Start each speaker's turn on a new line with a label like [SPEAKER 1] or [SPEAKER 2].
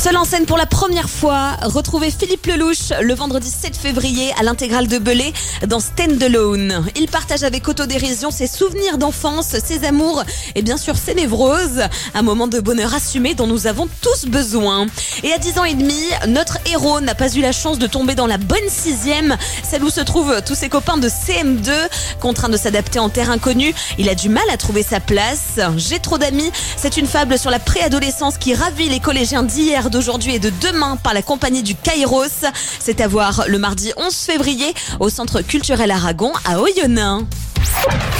[SPEAKER 1] Seul en scène pour la première fois, retrouvez Philippe Lelouch le vendredi 7 février à l'Intégrale de Belay dans Stand Alone. Il partage avec autodérision ses souvenirs d'enfance, ses amours et bien sûr ses névroses. Un moment de bonheur assumé dont nous avons tous besoin. Et à 10 ans et demi, notre héros n'a pas eu la chance de tomber dans la bonne 6e, celle où se trouvent tous ses copains de CM2. Contraint de s'adapter en terre inconnue, il a du mal à trouver sa place. J'ai trop d'amis, c'est une fable sur la préadolescence qui ravit les collégiens d'hier, d'aujourd'hui et de demain par la compagnie du Kairos. C'est à voir le mardi 11 février au Centre culturel Aragon à Oyonnax.